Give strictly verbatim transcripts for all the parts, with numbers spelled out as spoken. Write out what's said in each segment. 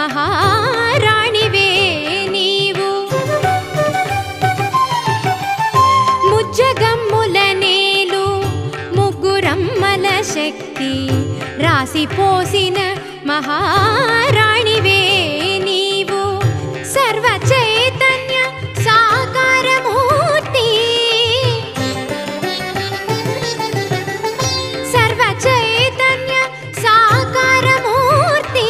మహారాణివే నీవు. ముజ్జగమ్ముల నేలు ముగ్గురమ్మల శక్తి రాసిపోసిన మహారాణివే నీవు. సర్వ చైతన్య సాకారమూర్తి సర్వ చైతన్య సాకారమూర్తి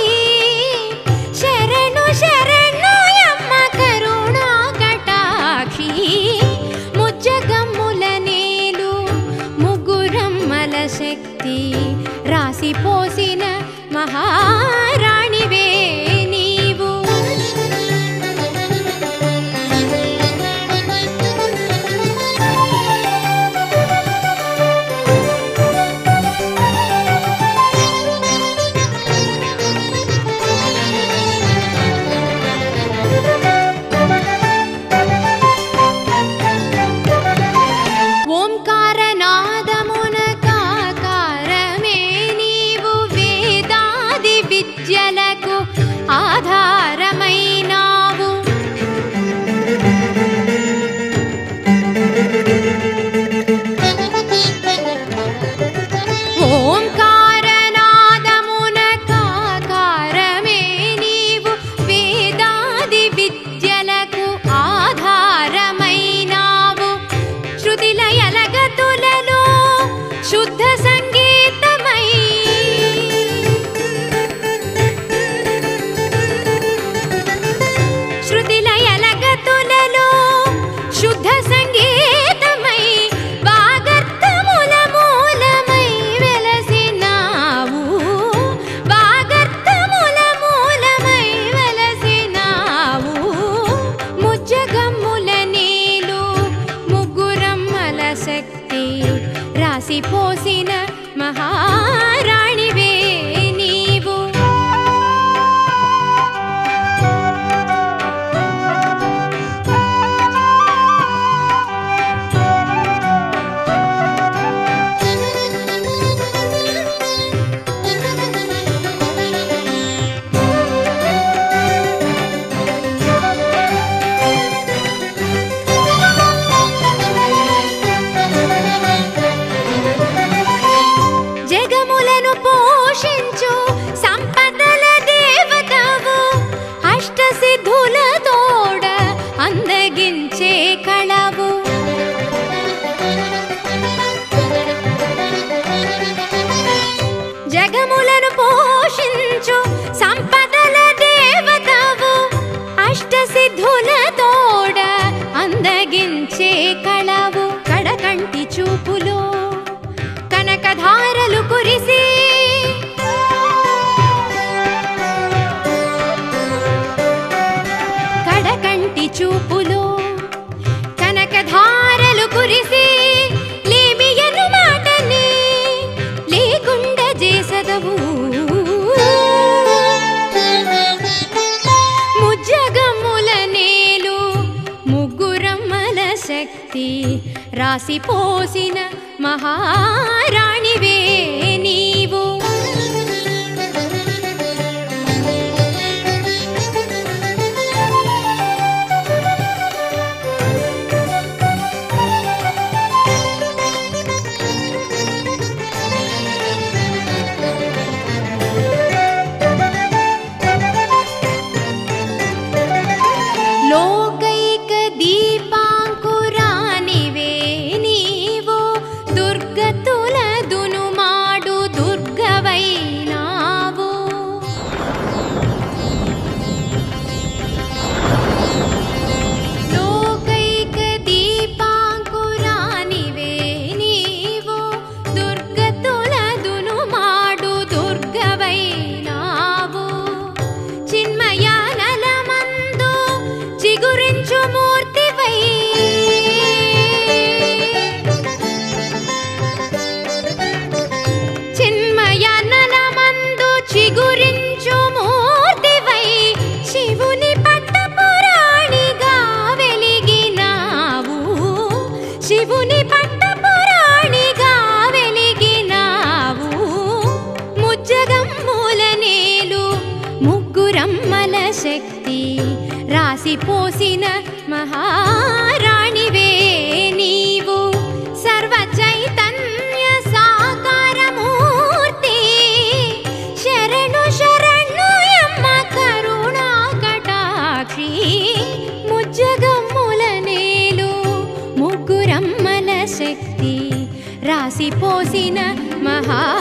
శరణు శరణు యమ్మ కరుణా కటాక్షి. ముజ్జగమ్ముల నేలు ముగ్గురమ్మల శక్తి రాసిపోసిన మహారాణివే నీవు. ఓంకారనాదమున కాకారమే నీవు. వేదాది విద్యలకు ఆధారమైనావు. ఓంకారనాదమున కాకారమే నీవు. వేదాది విద్యలకు ఆధారమైనావు. శృతిలయల గతులలో శుద్ధ సంగీతమై శృతిలయల గతులలో శుద్ధ సంగీతమై వాగర్థముల మూలమై వెలసినావు. వాగర్థముల మూలమై వెలసినావు. ముజ్జగమ్ముల నేలు ముగ్గురమ్మల శక్తి రాసిపోసిన మహారాణివే నీవు. జగములను పోషించు సంపదల దేవతవు. అష్టసిద్ధుల తోడ అందగించే కళవు. జగములను పోషించు సంపదల దేవతవు. అష్టసిద్ధుల తోడ అందగించే కళవు. కడకంటి చూపులో కనకధారలు కురిసి కడకంటి చూపులో కనకధారలు కురిసి లేమియను మాటని లేకుండా చేసదవు. ముజ్జగమ్ముల నేలు ముగ్గురమ్మల శక్తి రాసిపోసిన మహారాణివే నీవు. లోకైక దీపాంకురానివే నీవు. దుర్గతుల దునుమా శక్తి రాసిపోసిన మహారాణివే నీవు సర్వ చైతన్య సాకారమూర్తి శరణు శరణు యమ్మ కరుణా కటాక్షి ముజ్జగమ్ముల నేలు ముగ్గురమ్మల శక్తి రాసిపోసిన మహా